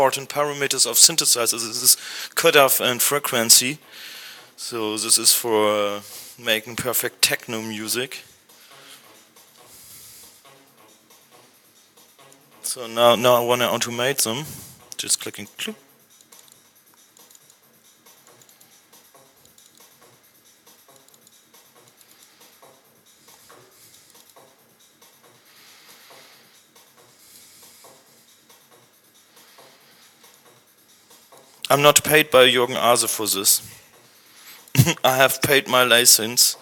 important parameters of synthesizer. This is cutoff and frequency. So this is for making perfect techno music. So now I want to automate them. Just clicking cloop. I'm not paid by Jürgen Ase for this. I have paid my license.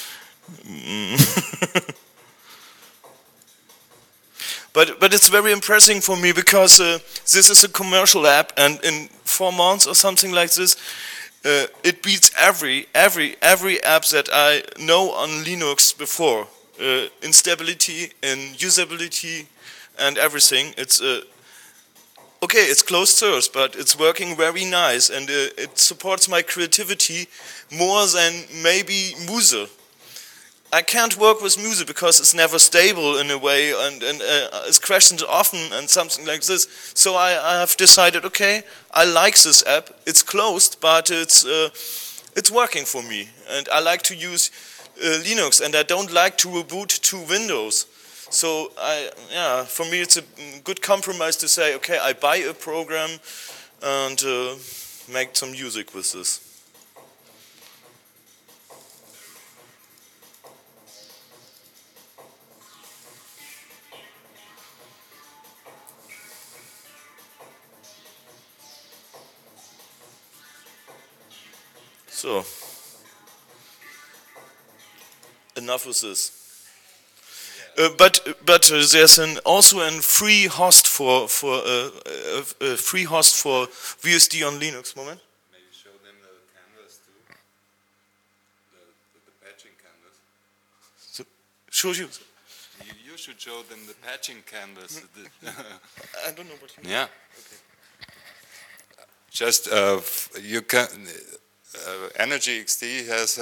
But it's very impressive for me because this is a commercial app, and in 4 months or something like this, it beats every app that I know on Linux before. In stability, in usability, and everything. It's okay, it's closed source, but it's working very nice, and it supports my creativity more than maybe Muse. I can't work with Muse because it's never stable in a way, and it crashes often and something like this. So I have decided, okay, I like this app. It's closed, but it's working for me, and I like to use Linux, and I don't like to reboot to Windows. So for me it's a good compromise to say, okay, I buy a program and make some music with this. So, enough with this. But there's also a free host for VSD on Linux. Moment. Maybe show them the canvas too, the patching canvas. So, show you. You should show them the patching canvas. I don't know what you mean. Yeah. Okay. Just you can. Energy XT has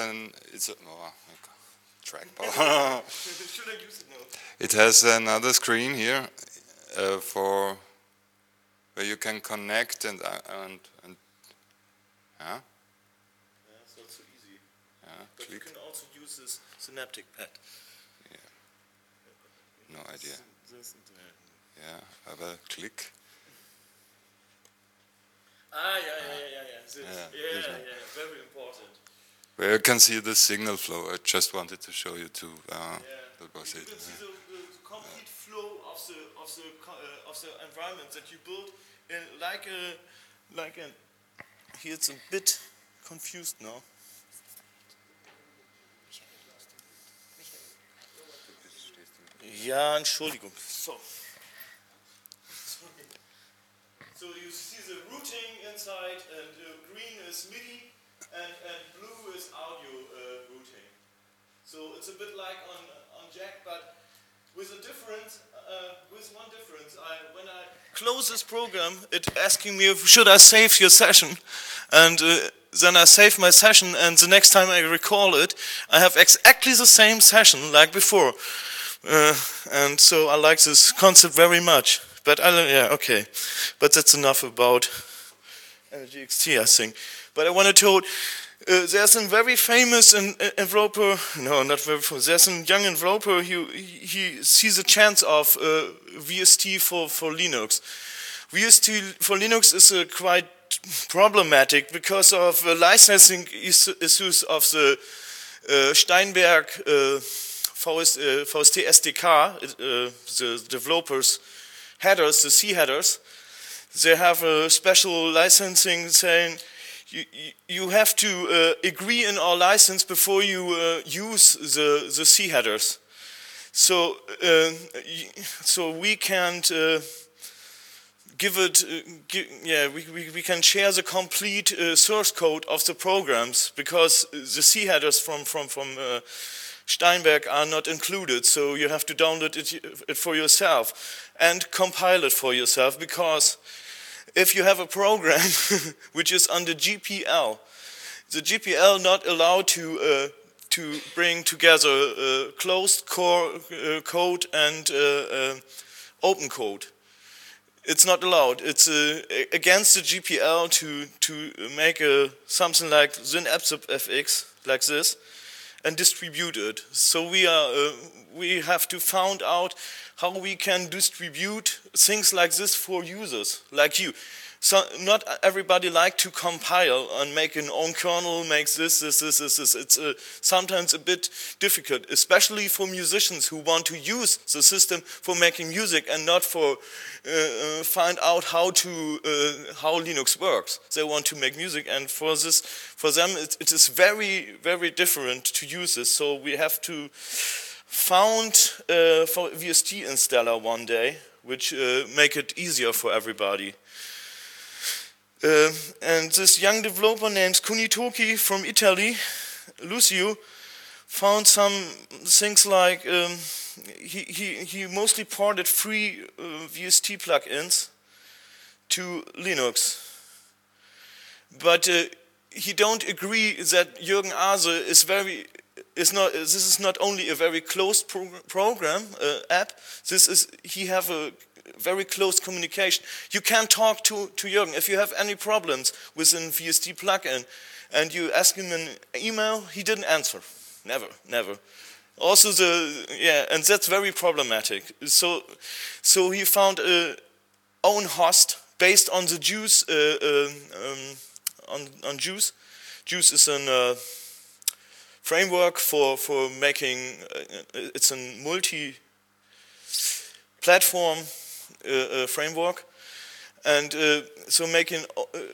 trackball. Should I use it now? It has another screen here for where you can connect and yeah. Yeah, it's not so easy. Yeah, but click. You can also use this synaptic pad. Yeah. No idea. This Yeah, aber click. Very important. Where you can see the signal flow. I just wanted to show you too. That was it. You can see the complete flow of the environment that you build in like a. Here it's a bit confused now. Ja, Entschuldigung. So you see the routing inside, and green is MIDI, and blue is audio routing. So it's a bit like on Jack, but with a difference, with one difference. When I close this program, it's asking me should I save your session, and then I save my session, and the next time I recall it, I have exactly the same session like before, and so I like this concept very much. But okay. But that's enough about Energy XT, I think. But I want to tell, there's a very famous developer. No, not very famous. There's a young developer. He sees a chance of VST for Linux. VST for Linux is quite problematic because of licensing issues of the Steinberg VST SDK, the developers. Headers, the C headers, they have a special licensing saying you have to agree in our license before you use the C headers. So we can't give it. We can share the complete source code of the programs because the C headers from Steinberg are not included, so you have to download it for yourself and compile it for yourself, because if you have a program which is under GPL, the GPL not allowed to bring together closed core code and open code. it's not allowed. It's against the GPL to make something like SynAppsFX like this and distribute it. So we have to find out how we can distribute things like this for users like you. So not everybody like to compile and make an own kernel, makes this. It's sometimes a bit difficult, especially for musicians who want to use the system for making music and not for find out how Linux works. They want to make music, and for them it is very, very different to use this. So we have to found for VST installer one day, which make it easier for everybody. And this young developer named Kunitoki from Italy, Lucio, found some things like he mostly ported free VST plugins to Linux, but he don't agree that Jürgen Ase this is not only a very closed program app. He have a very close communication. You can talk to Jürgen if you have any problems with an VST plugin, and you ask him an email. He didn't answer, never. Also and that's very problematic. So he found a own host based on the Juice on Juice. Juice is a framework for making. It's a multi-platform framework, and so making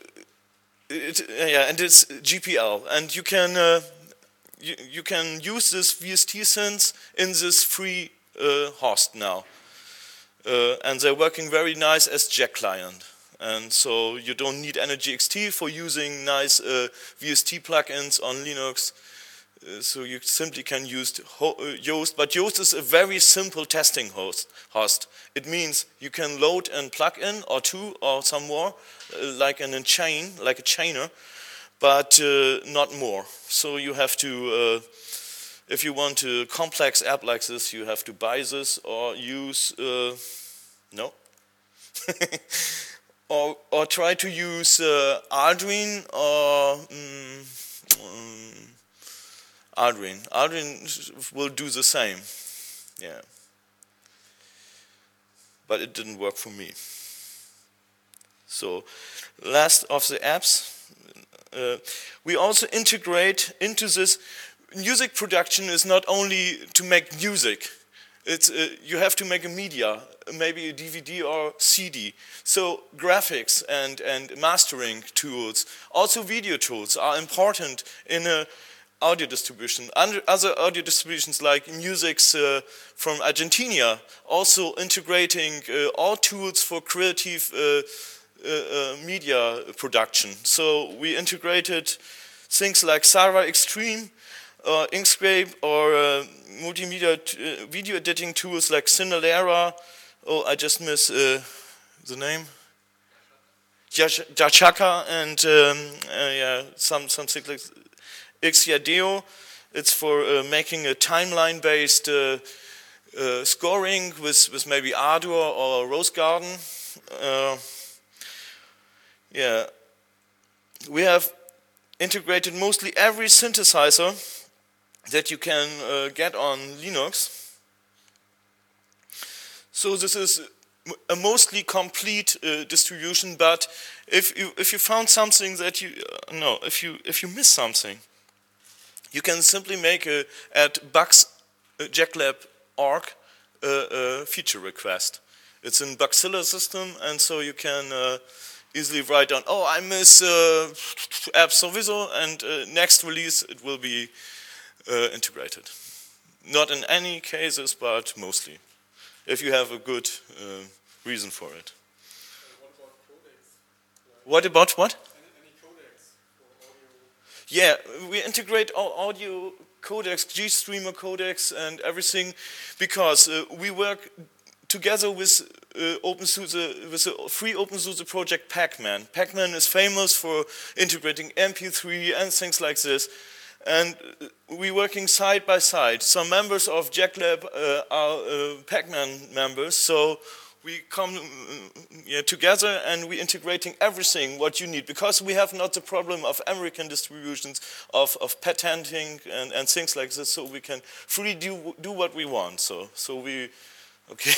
and it's GPL, and you can you can use this VST synth in this free host now, and they're working very nice as Jack client, and so you don't need NGXT for using nice VST plugins on Linux. So you simply can use Yoast, but Yoast is a very simple testing host. It means you can load a plugin or two or some more, like a chainer, but not more. So you have to, if you want a complex app like this, you have to buy this or use no, or try to use Arduino or. Arduino will do the same, yeah. But it didn't work for me. So, last of the apps, we also integrate into this. Music production is not only to make music. It's you have to make a media, maybe a DVD or CD. So graphics and mastering tools, also video tools are important in a audio distribution. Other audio distributions like Music's from Argentina, also integrating all tools for creative media production. So we integrated things like Sara Extreme, Inkscape, or multimedia video editing tools like Cinelera. Oh, I just miss the name. Jachaka and something like Xiadeo. It's for making a timeline-based scoring with maybe Ardour or Rose Garden. We have integrated mostly every synthesizer that you can get on Linux. So this is a mostly complete distribution. But if you found something that if you miss something, you can simply make at Bugs jacklab.org a feature request. It's in Bugzilla system, and so you can easily write down, oh, I miss app sowieso, and next release it will be integrated. Not in any cases, but mostly, if you have a good reason for it. What about what? Any codecs for audio? Yeah, we integrate all audio codecs, GStreamer codecs, and everything, because we work together with OpenSUSE, with a free OpenSUSE project Pacman. Pacman is famous for integrating MP3 and things like this. And we're working side by side. Some members of JackLab are Pacman members, so we come together and we're integrating everything what you need, because we have not the problem of American distributions, of patenting and things like this, so we can freely do what we want. So we, okay.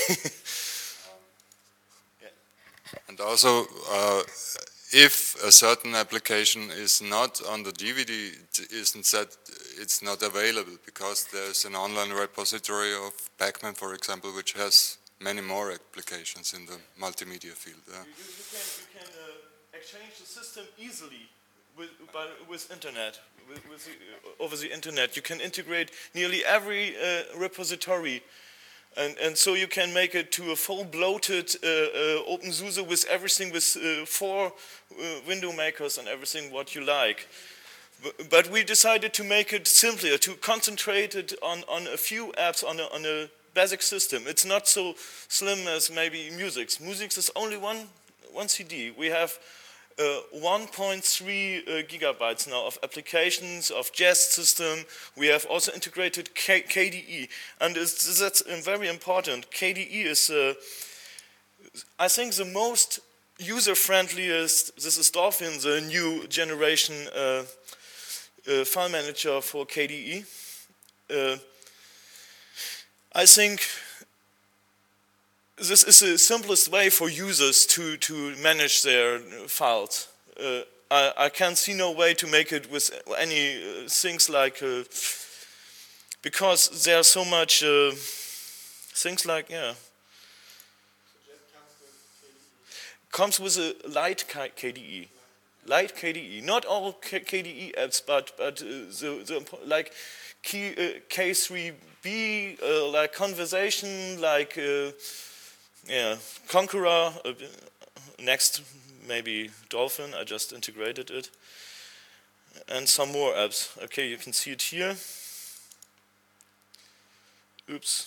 And also, if a certain application is not on the DVD, it isn't that it's not available, because there's an online repository of Pacman, for example, which has many more applications in the multimedia field. You can exchange the system easily with internet, over the internet. You can integrate nearly every repository. And so you can make it to a full bloated OpenSUSE with everything, with 4 window makers and everything what you like. But we decided to make it simpler, to concentrate it on a few apps, on a basic system. It's not so slim as maybe Musix. Musix is only one CD. We have 1.3 gigabytes now of applications, of Jest system. We have also integrated KDE, and that's very important. KDE is, I think, the most user-friendliest. This is Dolphin, the new generation file manager for KDE. I think this is the simplest way for users to manage their files. I can see no way to make it with any things like, because there are so much things like, comes with a light KDE. Light KDE. Not all KDE apps, but the like K3B, like Conversation, like Conqueror, next maybe Dolphin, I just integrated it, and some more apps. Okay, you can see it here. Oops.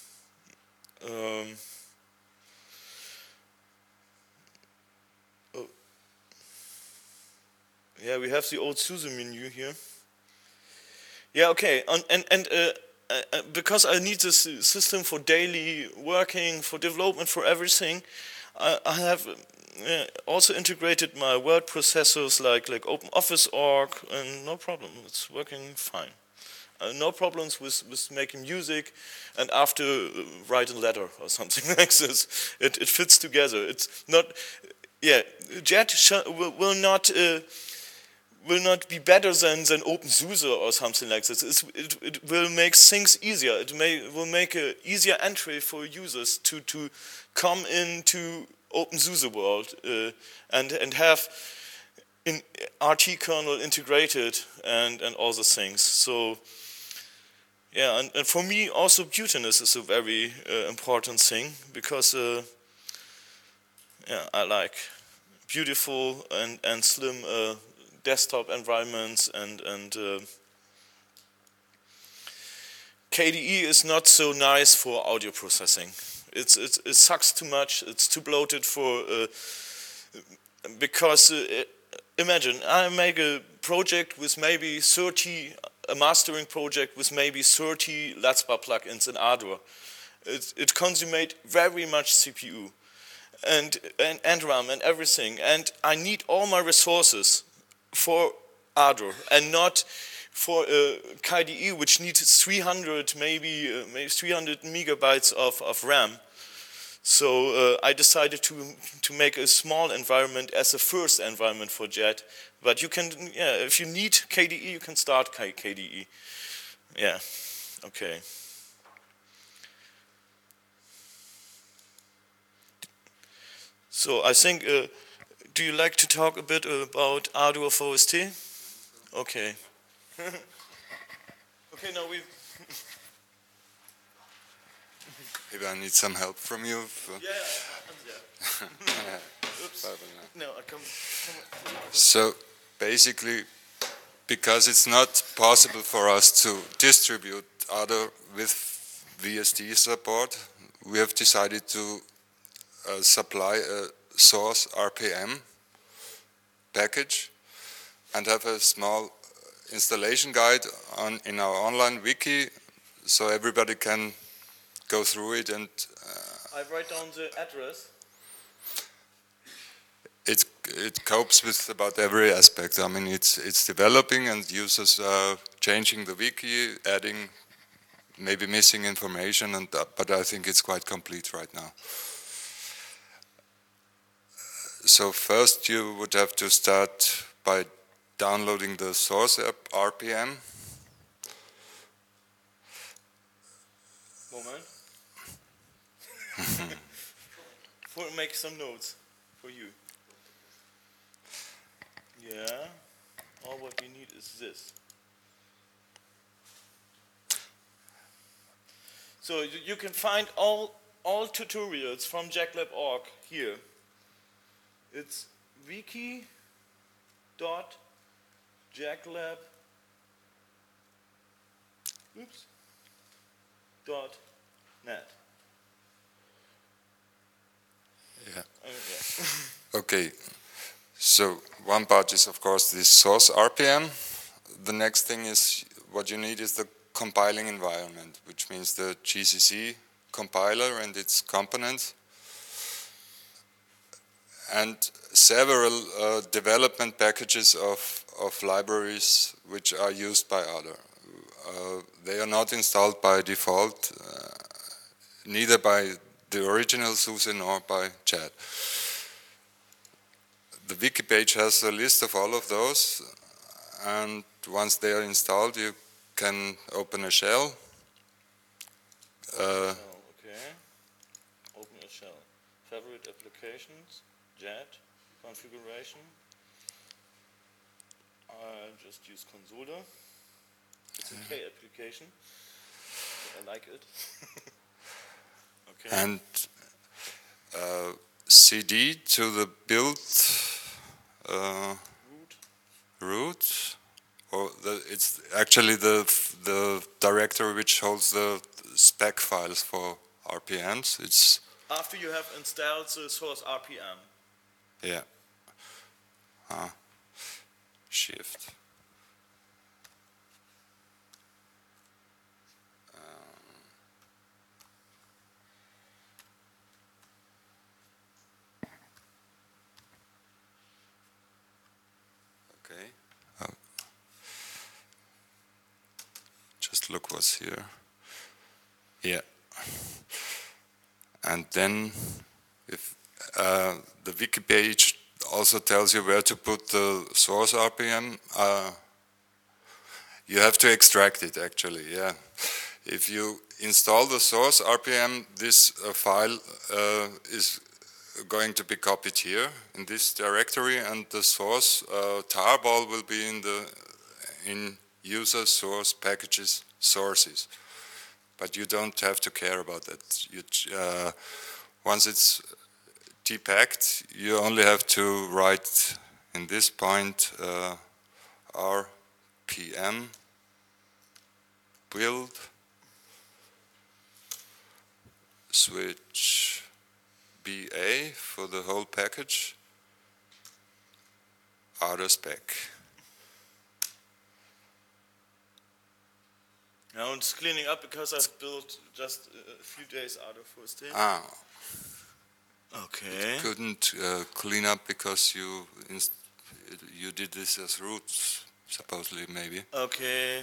Yeah, we have the old SUSE menu here. Yeah, okay, and because I need this system for daily working, for development, for everything, I have also integrated my word processors like OpenOffice.org, and no problem, it's working fine. No problems with making music, and after write a letter or something like this. It fits together. It's not, Jet will not be better than OpenSUSE or something like this. It will make things easier. It will make an easier entry for users to come into OpenSUSE world and have in RT kernel integrated and all the things. So yeah, and for me also Butinous is a very important thing, because I like beautiful and slim desktop environments, and KDE is not so nice for audio processing. It sucks too much. It's too bloated for because imagine I make a project with maybe 30, a mastering project with maybe 30 LADSPA plugins in Ardour. It consumes very much CPU and RAM and everything, and I need all my resources for Ardour and not for KDE, which needs 300 maybe 300 megabytes of RAM. So I decided to make a small environment as a first environment for Jet. But you can, if you need KDE, you can start KDE. Yeah, okay. So I think, do you like to talk a bit about Ardour VST? Okay. Okay, now we... Maybe I need some help from you. Yeah. Oops. No, I come. So basically, because it's not possible for us to distribute Ardour with VST support, we have decided to supply a source RPM package and have a small installation guide in our online wiki, so everybody can go through it and I write down the address. It copes with about every aspect. I mean, it's developing and users are changing the wiki, adding maybe missing information, and but I think it's quite complete right now. So first you would have to start by downloading the source app RPM. Moment. We'll make some notes for you. Yeah. All what we need is this. So you can find all tutorials from jacklab.org here. It's wiki.jacklab. .net. Yeah. Yeah. Okay. So one part is of course this source RPM. The next thing is what you need is the compiling environment, which means the GCC compiler and its components, and several development packages of libraries which are used by other. They are not installed by default, neither by the original SUSE nor by Chad. The wiki page has a list of all of those, and once they are installed, you can open a shell. Okay. Open a shell. Favorite applications, JET, configuration. I just use Console. It's a K application. I like it. Okay. And CD to the build root, or it's actually the directory which holds the spec files for RPMs. It's after you have installed the source RPM. Yeah. Shift. Okay. Just look what's here. Yeah. And then if the wiki page also tells you where to put the source RPM, you have to extract it actually, yeah. If you install the source RPM, this file is going to be copied here in this directory, and the source tarball will be in user source packages sources. But you don't have to care about that. Once it's depacked, you only have to write in this point RPM build switch BA for the whole package, outer spec. Now it's cleaning up because I've built just a few days out of first day. Okay. Couldn't clean up because you did this as root, supposedly, maybe. Okay.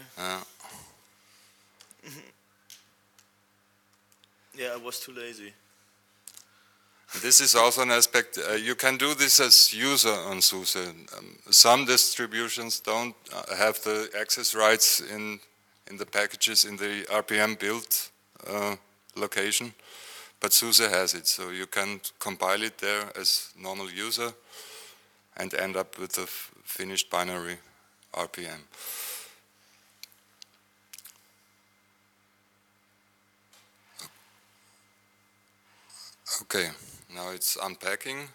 Yeah, I was too lazy. This is also an aspect. You can do this as user on SUSE. Some distributions don't have the access rights in the packages in the RPM build location, but SUSE has it, so you can compile it there as normal user and end up with a finished binary RPM. Okay, now it's unpacking.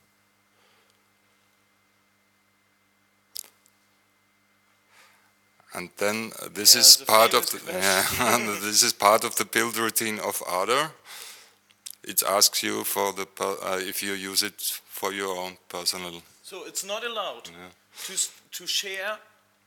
And then this is part of the this is part of the build routine of other. It asks you for the if you use it for your own personal. So it's not allowed to share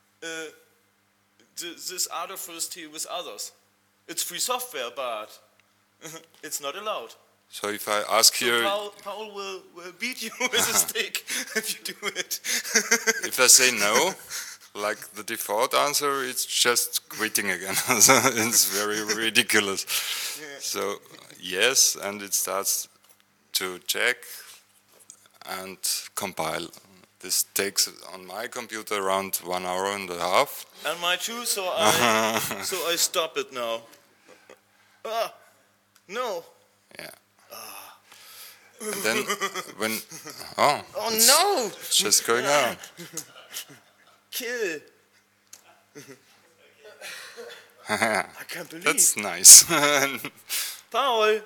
this other first tier with others. It's free software, but it's not allowed. So if I ask So here, Paul will beat you with a stick if you do it. if I say no, like the default answer, it's just quitting again. So it's very ridiculous. Yeah. So yes, and it starts to check and compile. This takes on my computer around 1 hour and a half. And my too, so I stop it now. No. Yeah. And then when it's No! just going on. Kill. I can't believe. That's nice. Paul.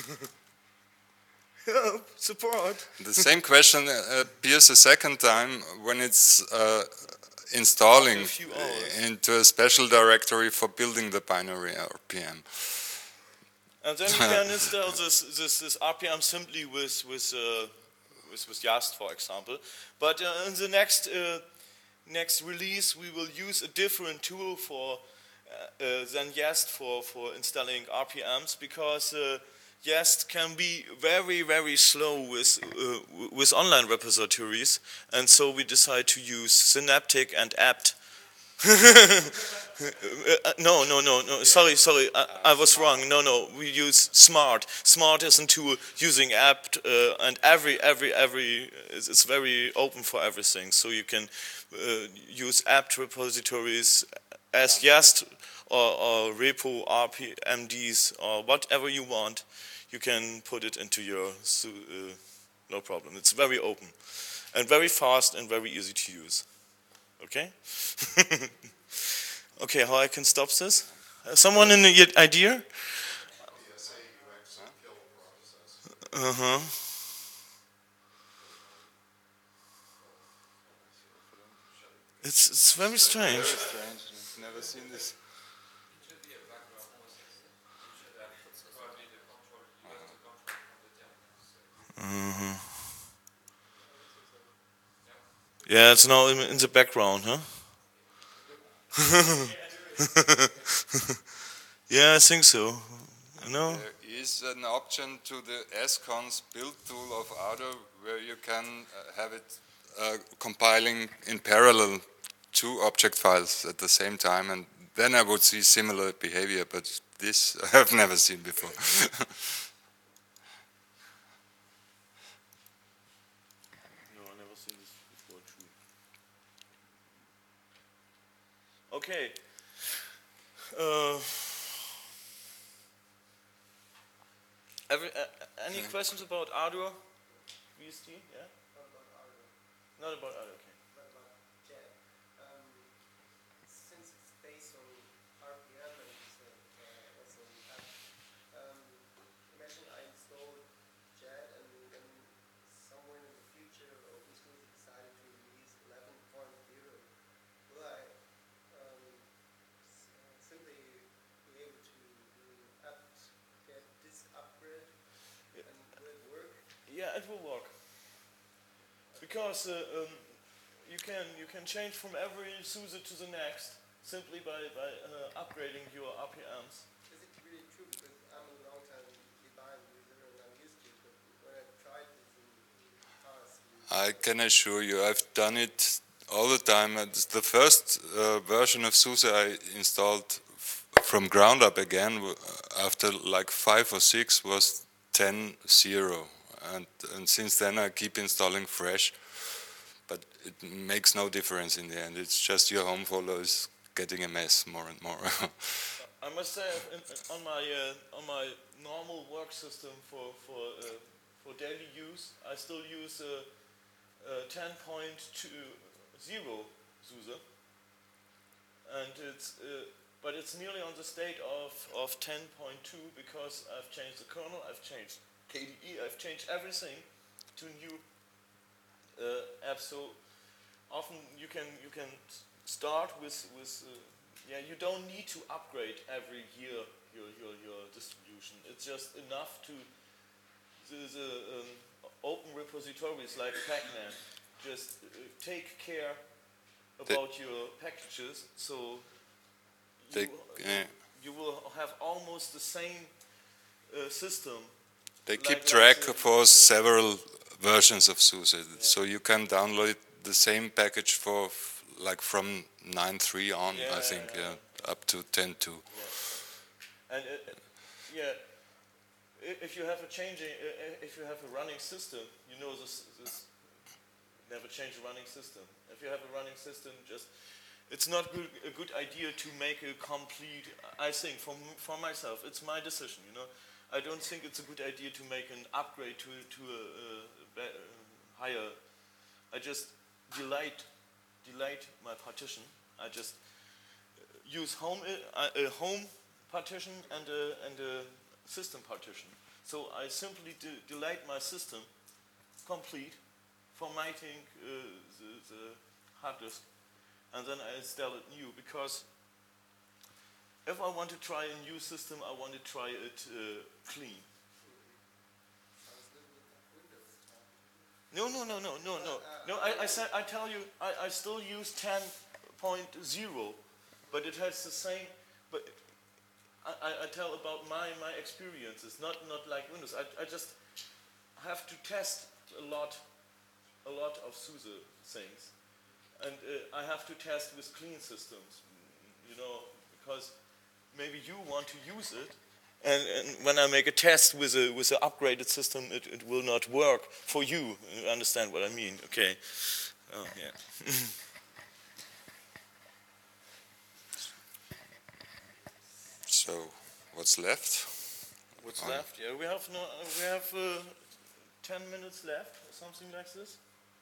Help, support. The same question appears a second time when it's installing After a few hours. into a special directory for building the binary RPM. And then you can install this RPM simply with Yast, for example. But in the next release, we will use a different tool than Yast for installing RPMs, because Yast can be very, very slow with online repositories, and so we decide to use Synaptic and apt. No. Sorry. I was wrong. No. We use Smart. Smart is a tool using apt, and every it's very open for everything. So you can use apt repositories as Yast or repo RPMDs or whatever you want. You can put it into your no problem. It's very open and very fast and very easy to use. Okay? Okay, how I can stop this? Someone in the idea? Uh-huh. It's very strange. I've never seen this. Uh-huh. Yeah, it's now in the background, huh? Yeah, I think so. No? There is an option to the SCONS build tool of Ardo where you can have it compiling in parallel 2 object files at the same time, and then I would see similar behavior, but this I have never seen before. No, I never seen this before too. Okay. Any questions about Arduino? VST? Yeah? Not about Arduino, okay. What about JET? Since it's based on RPM and also app, imagine I installed JET and then somewhere in the future OpenSUSE decided to release 11.0. Will I simply be able to get this upgrade, and will it work? Yeah, it will work. Because you can change from every SUSE to the next simply by upgrading your RPMs. Is it really true? Because I'm a long time Debian user and I'm used to it, but when I tried this in the past... I can assure you, I've done it all the time. The first version of SUSE I installed from ground up again after like 5 or 6 was 10.0. And since then I keep installing fresh, but it makes no difference in the end. It's just your home folder is getting a mess more and more. I must say, on my normal work system for daily use, I still use 10.20 SUSE, and but it's nearly on the state of 10.2 because I've changed the kernel, I've changed KDE, I've changed everything to new apps. So often you can start with you don't need to upgrade every year your distribution. It's just enough to the open repositories like Pacman just take care about your packages, so you will have almost the same system They keep like track the- for several versions of SUSE, so you can download the same package for like from 9.3 on, I think, up to 10.2. And yeah, if you have a if you have a running system, you know this never change a running system. If you have a running system, it's not a good idea to make a complete. I think for myself, it's my decision. I don't think it's a good idea to make an upgrade to a higher. I just delete my partition. I just use a home partition and a system partition. So I simply delete my system complete, formatting the hard disk, and then I install it new, because if I want to try a new system, I want to try it clean. No. I tell you, I still use 10.0, but it has the same. But I tell about my experiences, not like Windows. I just have to test a lot of SUSE things, and I have to test with clean systems, because maybe you want to use it, and when I make a test with an upgraded system, it will not work for you. You understand what I mean? Okay. Oh yeah. So, what's left? What's left? Yeah, we have 10 minutes left, or something like this.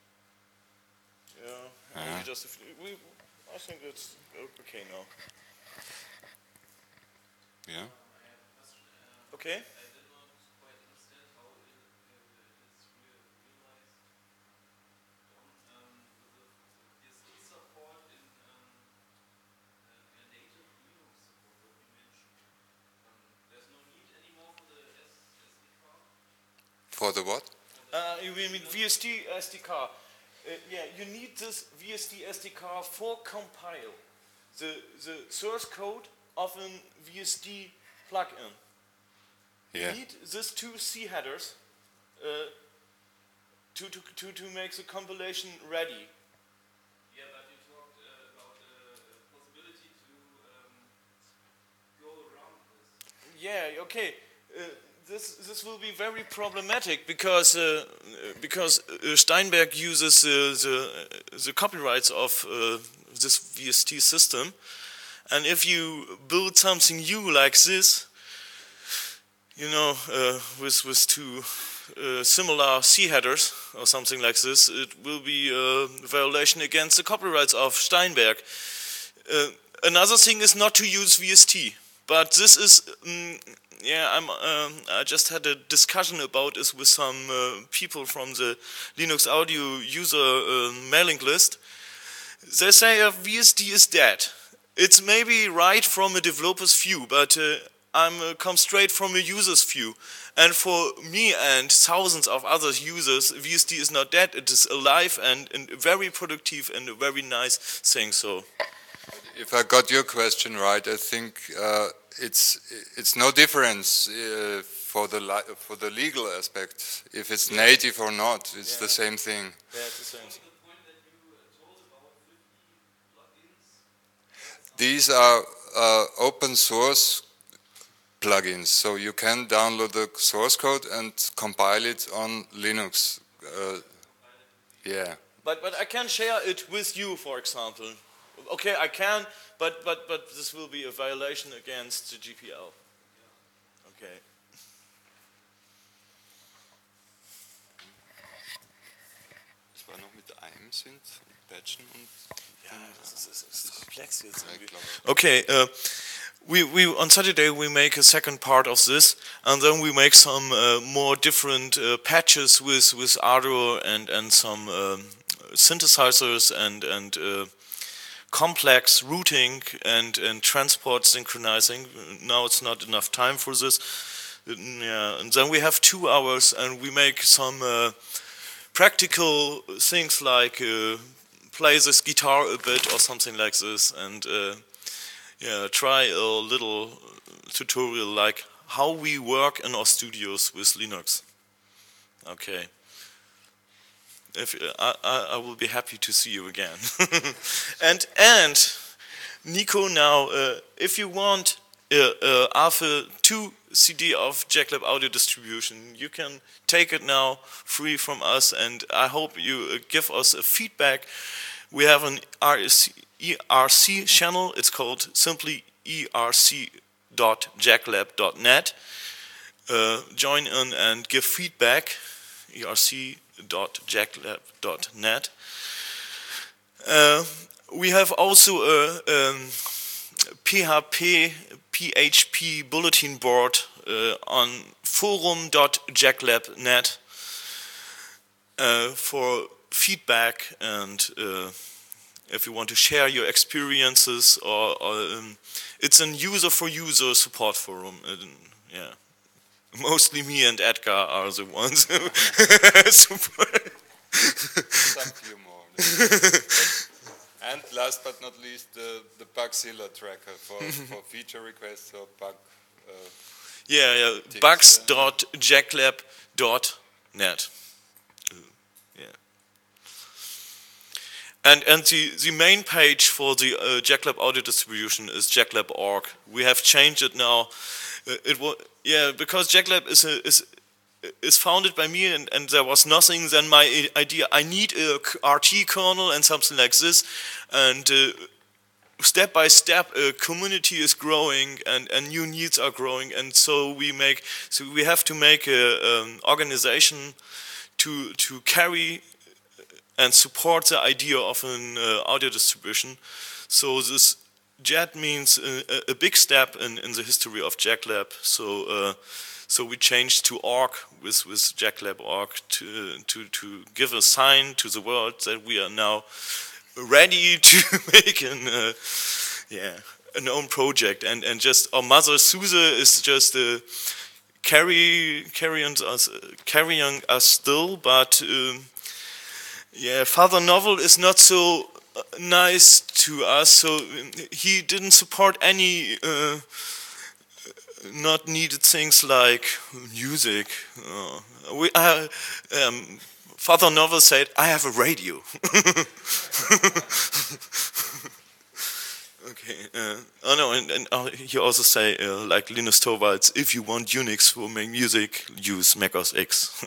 Yeah, maybe just I think it's okay now. Yeah. Okay. I did not quite understand how it's realized on the VST support in a native Linux support, what you mentioned. There's no need anymore for the SD card? For the what? You mean VST SD card? Yeah, you need this VST SD card for compile the source code of a VST plugin. Yeah. You need these two C headers to make the compilation ready. Yeah, but you talked about the possibility to go around this. Yeah, okay. This will be very problematic because Steinberg uses the copyrights of this VST system, and if you build something new like this, with two similar C headers or something like this, it will be a violation against the copyrights of Steinberg. Another thing is not to use VST, but this is. I just had a discussion about this with some people from the Linux Audio user mailing list. They say VST is dead. It's maybe right from a developer's view, but I'm come straight from a user's view. And for me and thousands of other users, VST is not dead. It is alive and very productive and a very nice thing. So, if I got your question right, I think it's no difference for the legal aspect if it's native or not. It's the same thing. yeah, it's the same. The point that you told about 50 plugins. These are open source plugins, so you can download the source code and compile it on Linux. Yeah. But I can share it with you, for example. Okay, I can, but this will be a violation against the GPL. Okay. Das war noch mit einem sind, Patchen und. Ja, das ist komplex jetzt. Ja, ich glaube. Okay, we on Saturday we make a second part of this, and then we make some more different patches with Arduino and some synthesizers and complex routing and transport synchronizing. Now it's not enough time for this. Yeah, and then we have 2 hours and we make some practical things like play this guitar a bit or something like this, and try a little tutorial like how we work in our studios with Linux. Okay. If I will be happy to see you again. and Nico, now, if you want Alpha 2 CD of JackLab audio distribution, you can take it now free from us, and I hope you give us a feedback. We have an ERC channel. It's called simply erc.jacklab.net. Join in and give feedback. erc.jacklab.net. We have also a PHP bulletin board on forum.jacklab.net for feedback, and if you want to share your experiences, or it's a user-for-user support forum. Yeah. Mostly me and Edgar are the ones who support. Some few more. And last but not least, the Bugzilla tracker for feature requests or bug. Yeah. Bugs.jacklab.net. Yeah. And the main page for the JackLab audio distribution is jacklab.org. We have changed it now. Because JackLab is founded by me, and there was nothing than my idea. I need a RT kernel and something like this, and step by step, a community is growing and new needs are growing, and so we have to make an organization to carry and support the idea of an audio distribution. So this JET means a big step in the history of JackLab. So we changed to org with JackLab.org to give a sign to the world that we are now ready to make an own project. And just our mother Suze is just carrying us still, but Father Novel is not so nice to us, so he didn't support any not needed things like music. Father Novel said, "I have a radio." Okay. And he also say, like Linus Torvalds, if you want Unix for make music, use Mac OS X.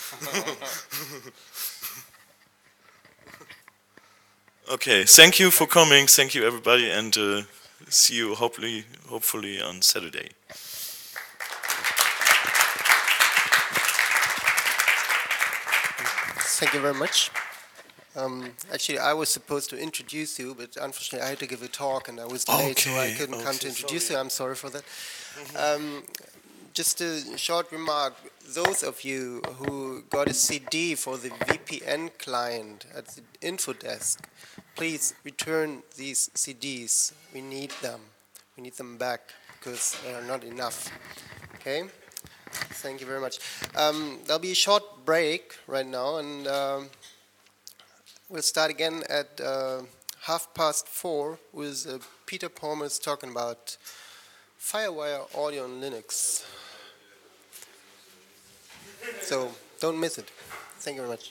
Okay, thank you for coming. Thank you, everybody, and see you hopefully on Saturday. Thank you very much. Actually, I was supposed to introduce you, but unfortunately I had to give a talk and I was delayed, so I couldn't come to introduce you. I'm sorry for that. Just a short remark. Those of you who got a CD for the VPN client at the info desk, please return these CDs. We need them. We need them back because they are not enough. Okay? Thank you very much. There'll be a short break right now, and we'll start again at 4:30 with Peter Palmer's talking about Firewire audio on Linux. So don't miss it. Thank you very much.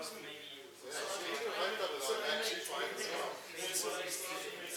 maybe. So I